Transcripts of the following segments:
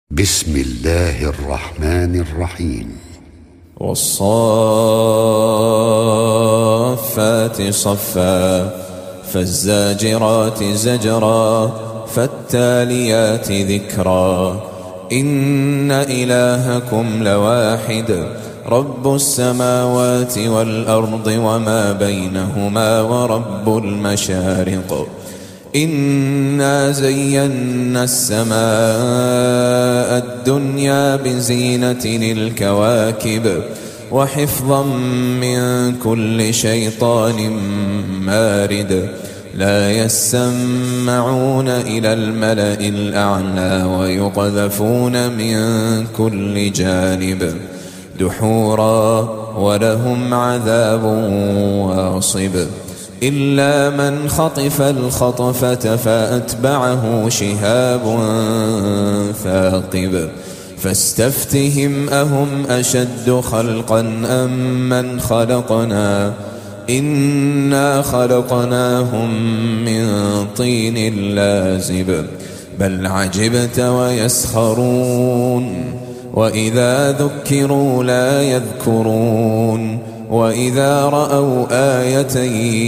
بسم الله الرحمن الرحيم. والصافات صفا فالزاجرات زجرا فالتاليات ذكرا إن إلهكم لواحد رب السماوات والأرض وما بينهما ورب المشارق إنا زينا السماء الدنيا بزينة الكواكب وحفظا من كل شيطان مارد لا يسمعون إلى الملأ الأعلى ويقذفون من كل جانب دحورا ولهم عذاب واصب إلا من خطف الخطفة فأتبعه شهاب ثاقب فاستفتهم أهم أشد خلقا أم من خلقنا إنا خلقناهم من طين لازب بل عجبت ويسخرون وإذا ذكروا لا يذكرون وإذا رأوا آية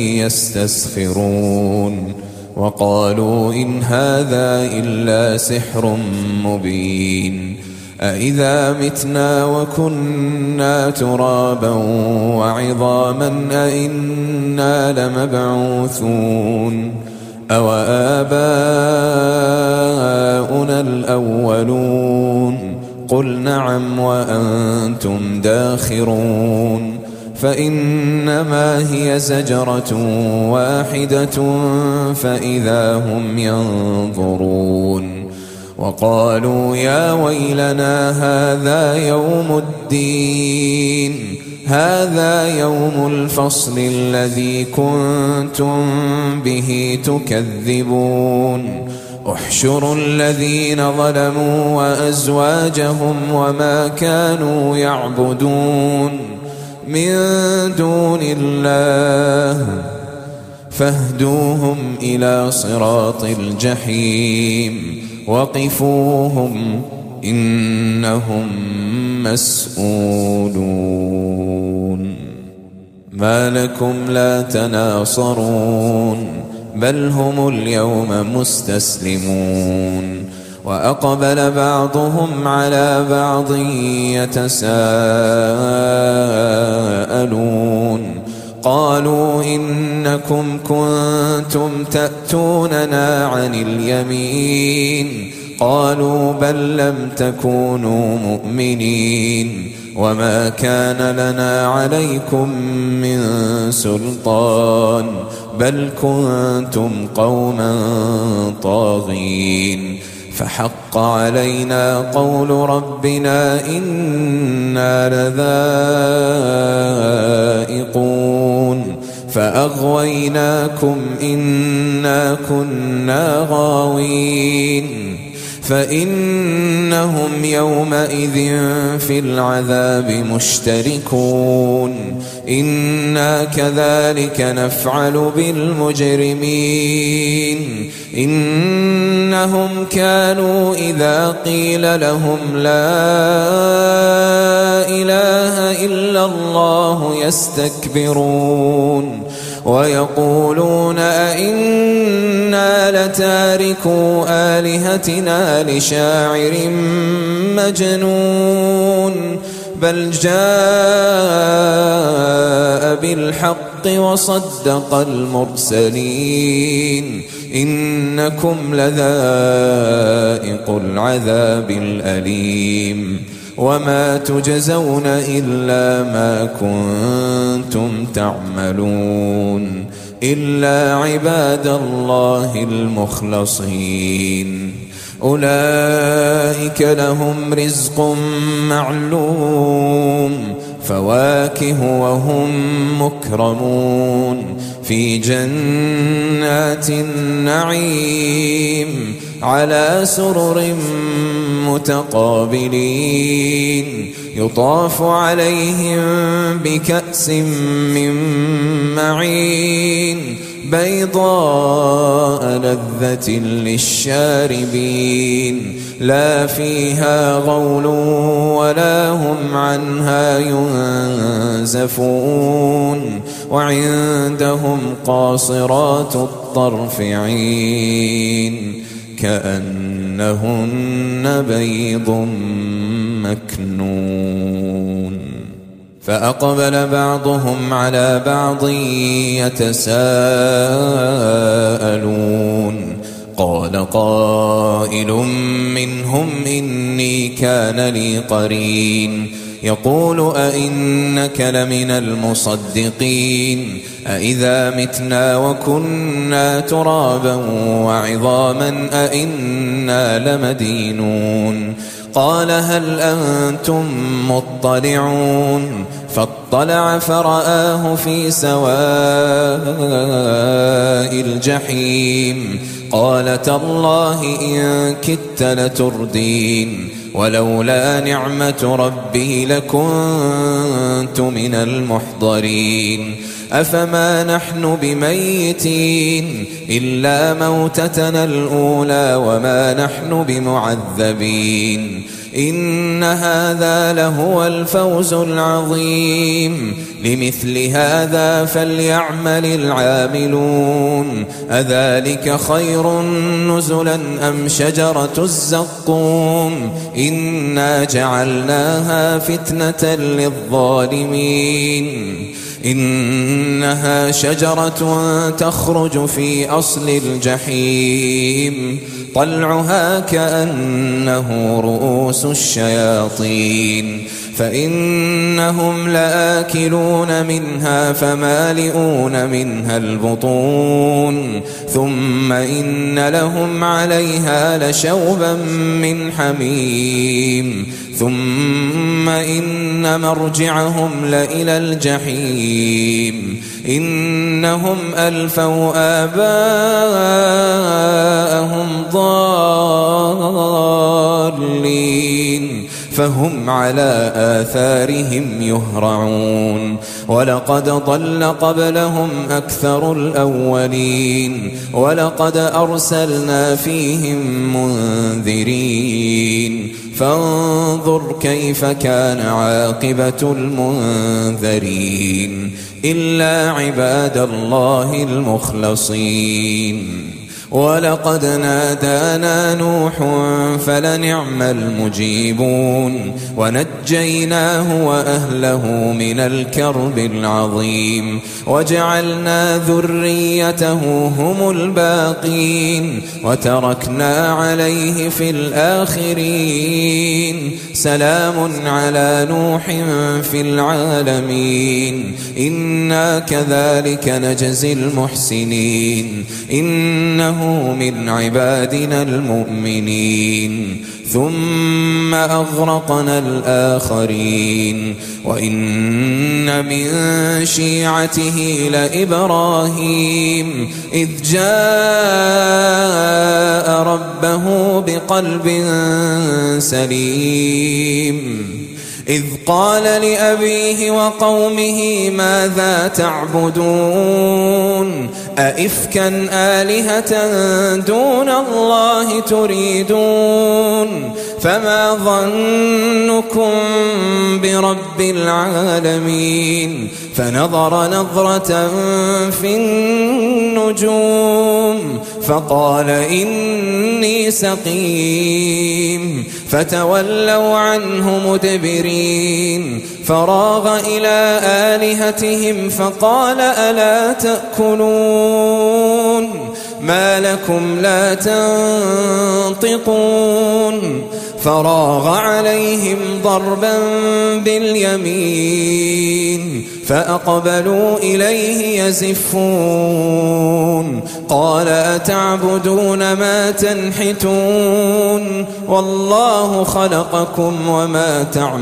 يستسخرون وقالوا إن هذا إلا سحر مبين أإذا متنا وكنا ترابا وعظاما أإنا لمبعوثون أوآباؤنا الأولون قل نعم وأنتم داخرون فإنما هي زجرة واحدة فإذا هم ينظرون وقالوا يا ويلنا هذا يوم الفصل الذي كنتم به تكذبون احشروا الذين ظلموا وأزواجهم وما كانوا يعبدون من دون الله فاهدوهم إلى صراط الجحيم وقفوهم إنهم مسؤولون ما لكم لا تناصرون بل هم اليوم مستسلمون وأقبل بعضهم على بعض يتساءلون قالوا إنكم كنتم تأتوننا عن اليمين قالوا بل لم تكونوا مؤمنين وما كان لنا عليكم من سلطان بل كنتم قوما طاغين فحق علينا قول ربنا إنا لذائقون فأغويناكم إنا كنا غاوين فإنهم يومئذ في العذاب مشتركون إنا كذلك نفعل بالمجرمين إنهم كانوا إذا قيل لهم لا إله إلا الله يستكبرون ويقولون أئنا لتاركو آلهتنا لشاعر مجنون بل جاء بالحق وصدق المرسلين إنكم لذائق العذاب الأليم وما تجزون إلا ما كنتم تعملون إلا عباد الله المخلصين أولئك لهم رزق معلوم فواكه وهم مكرمون في جنات النعيم على سرر متقابلين يطاف عليهم بكأس من معين بيضاء لذة للشاربين لا فيها غول ولا هم عنها ينزفون وعندهم قاصرات الطرف عين كأنهن بيض مكنون فأقبل بعضهم على بعض يتساءلون قال قائل منهم إني كان لي قرين يقول أئنك لمن المصدقين أئذا متنا وكنا ترابا وعظاما أئنا لمدينون قال هل أنتم مطلعون فاطلع فرآه في سواء الجحيم قال تالله إن كدت لتردين ولولا نعمة ربي لكنت من المحضرين أفما نحن بميتين إلا موتتنا الأولى وما نحن بمعذبين إن هذا لهو الفوز العظيم لمثل هذا فليعمل العاملون أذلك خير نزلا أم شجرة الزقوم إنا جعلناها فتنة للظالمين إنها شجرة تخرج في أصل الجحيم طلعها كأنه رؤوس الشياطين فإنهم لآكلون منها فمالئون منها البطون ثم إن لهم عليها لشوبا من حميم ثم إن مرجعهم لإلى الجحيم إنهم ألفوا آباءهم ضالين فهم على آثارهم يهرعون ولقد ضل قبلهم أكثر الأولين ولقد أرسلنا فيهم منذرين فانظر كيف كان عاقبة المنذرين إلا عباد الله المخلصين ولقد نادانا نوح فلنعم المجيبون ونجيناه وأهله من الكرب العظيم وجعلنا ذريته هم الباقين وتركنا عليه في الآخرين سلام على نوح في العالمين إنا كذلك نجزي المحسنين إنه من عبادنا المؤمنين ثم أغرقنا الآخرين وإن من شيعته لإبراهيم إذ جاء ربه بقلب سليم إذ قال لأبيه وقومه ماذا تعبدون أئفكا آلهة دون الله تريدون فما ظنكم برب العالمين فنظر نظرة في النجوم فقال إني سقيم فتولوا عنه مدبرين فراغ إلى آلهتهم فقال ألا تأكلون ما لكم لا تنطقون فراغ عليهم ضربا باليمين فأقبلوا إليه يزفون قال أتعبدون ما تنحتون والله خلقكم وما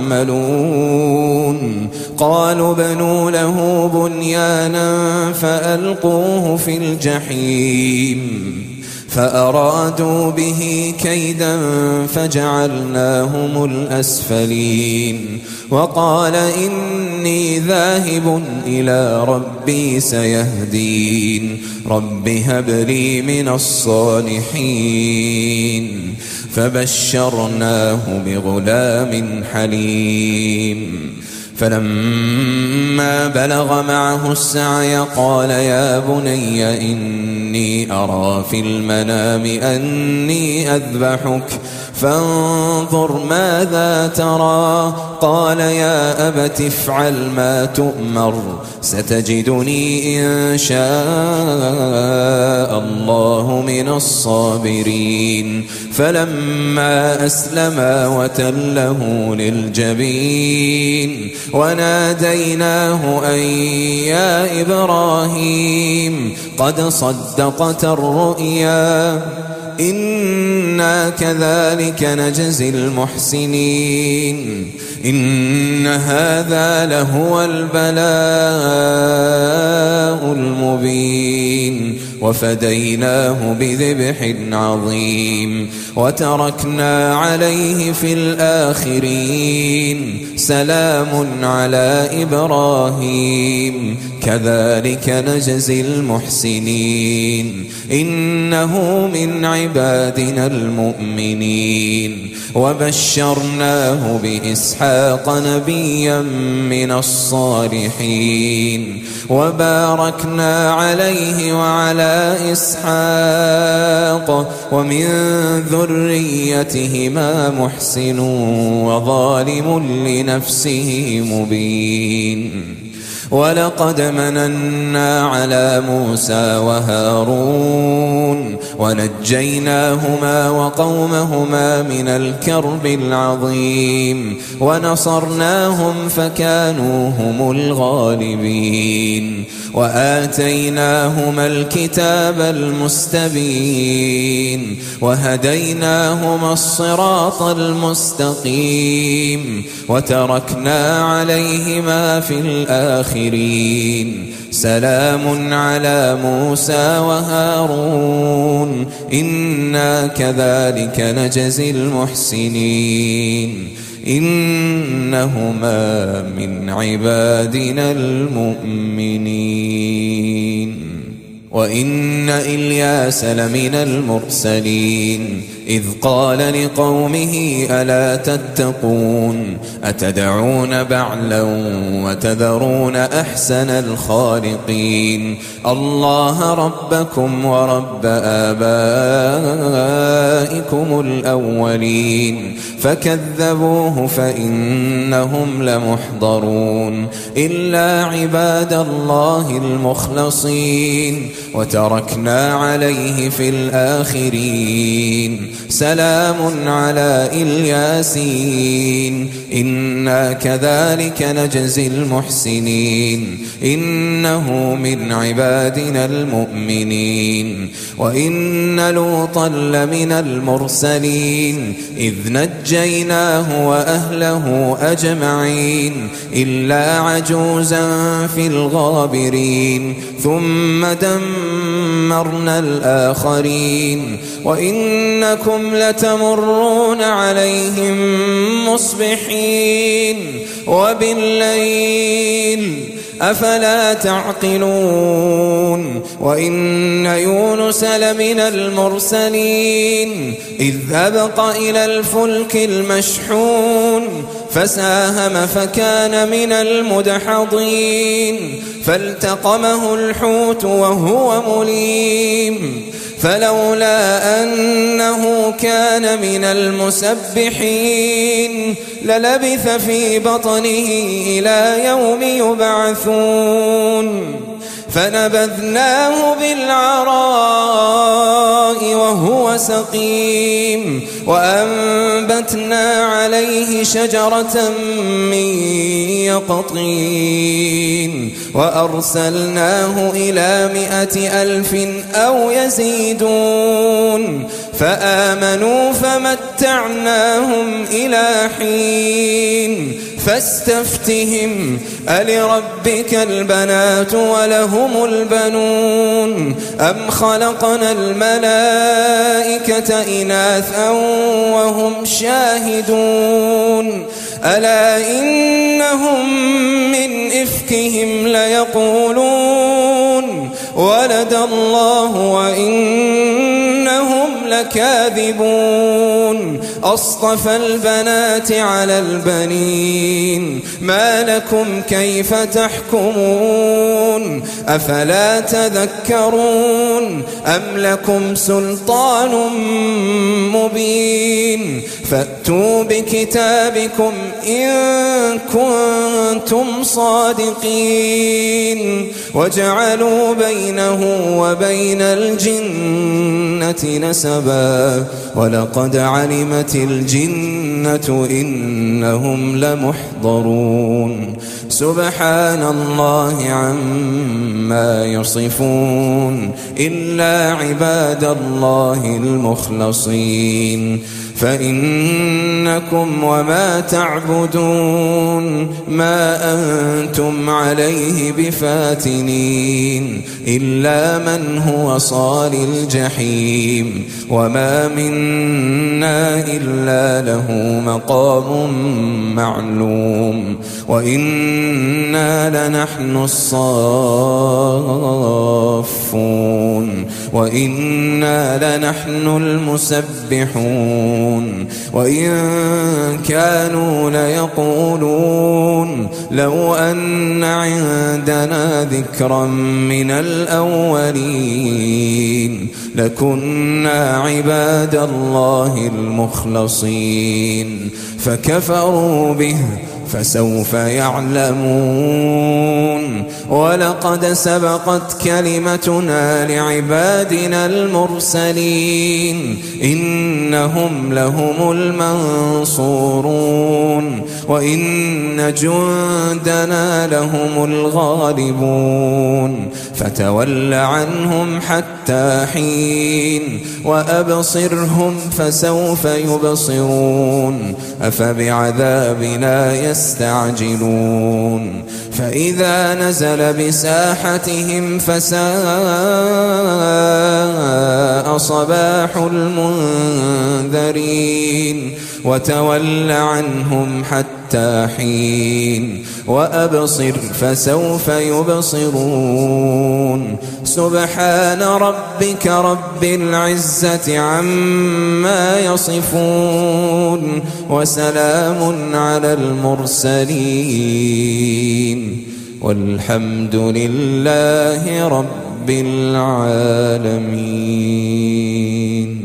تعملون قالوا بنوا له بنيانا فألقوه في الجحيم فأرادوا به كيدا فجعلناهم الأسفلين وقال إني ذاهب إلى ربي سيهدين رب هب لي من الصالحين فبشرناه بغلام حليم فلما بلغ معه السعي قال يا بني إني أرى في المنام أني أذبحك فانظر ماذا ترى قال يا أبت افعل ما تؤمر ستجدني إن شاء الله من الصابرين فلما أسلما وتله للجبين وناديناه أن يا إبراهيم قد صدقت الرؤيا إنا كذلك نجزي المحسنين إن هذا لهو البلاء المبين وفديناه بذبح عظيم وتركنا عليه في الآخرين سلام على إبراهيم كذلك نجزي المحسنين إنه من عبادنا المؤمنين وبشرناه بإسحاق نبيا من الصالحين وباركنا عليه وعلى إسحاق ومن ذريتهما محسن وظالم لنفسه مبين ولقد مننا على موسى وهارون ونجيناهما وقومهما من الكرب العظيم ونصرناهم فكانوا هم الغالبين وآتيناهما الكتاب المستبين وهديناهما الصراط المستقيم وتركنا عليهما في الآخرين سلام على موسى وهارون إنا كذلك نجزي المحسنين إنهما من عبادنا المؤمنين وإن إلياس لمن المرسلين إذ قال لقومه ألا تتقون أتدعون بعلا وتذرون أحسن الخالقين الله ربكم ورب آبائكم الأولين فكذبوه فإنهم لمحضرون إلا عباد الله المخلصين وتركنا عليه في الآخرين سلام على الياسين إنا كذلك نجزي المحسنين إنه من عبادنا المؤمنين وإن لوطا لمن المرسلين إذ نجيناه وأهله أجمعين إلا عجوزا في الغابرين ثم دمرنا الآخرين وإنكم لتمرون عليهم مصبحين وبالليل أفلا تعقلون وإن يونس لمن المرسلين إذ أبق إلى الفلك المشحون فساهم فكان من المدحضين فالتقمه الحوت وهو مليم فلولا أنه كان من المسبحين للبث في بطنه إلى يوم يبعثون فنبذناه بالعراء وهو سقيم وأنبتنا عليه شجرة من يقطين وأرسلناه إلى 100,000 أو يزيدون فآمنوا فمتعناهم إلى حين فاستفتهم ألربك البنات ولهم البنون أم خلقنا الملائكة إناثا وهم شاهدون ألا إنهم من إفكهم ليقولون ولد الله وإنهم لكاذبون أصطفى البنات على البنين ما لكم كيف تحكمون أفلا تذكرون أم لكم سلطان مبين فأتوا بكتابكم إن كنتم صادقين وجعلوا بينه وبين الجنة نسبا ولقد علمت الجنة إنهم لمحضرون سبحان الله عما يصفون إلا عباد الله المخلصين فإنكم وما تعبدون ما أنتم عليه بفاتنين إلا من هو صال الجحيم وما منا إلا له مقام معلوم وإنا لنحن الصافون وإنا لنحن المسبحون وإن كانوا ليقولون لو أن عندنا ذكرا من الأولين لكنا عباد الله المخلصين فكفروا به فسوف يعلمون ولقد سبقت كلمتنا لعبادنا المرسلين إنهم لهم المنصورون وإن جندنا لهم الغالبون فتول عنهم حتى حين وأبصرهم فسوف يبصرون أفبعذابنا يستعجلون فإذا نزل بساحتهم فساء صباح المنذرين وتول عنهم حتى حين وأبصر فسوف يبصرون سبحان ربك رب العزة عما يصفون وسلام على المرسلين والحمد لله رب العالمين.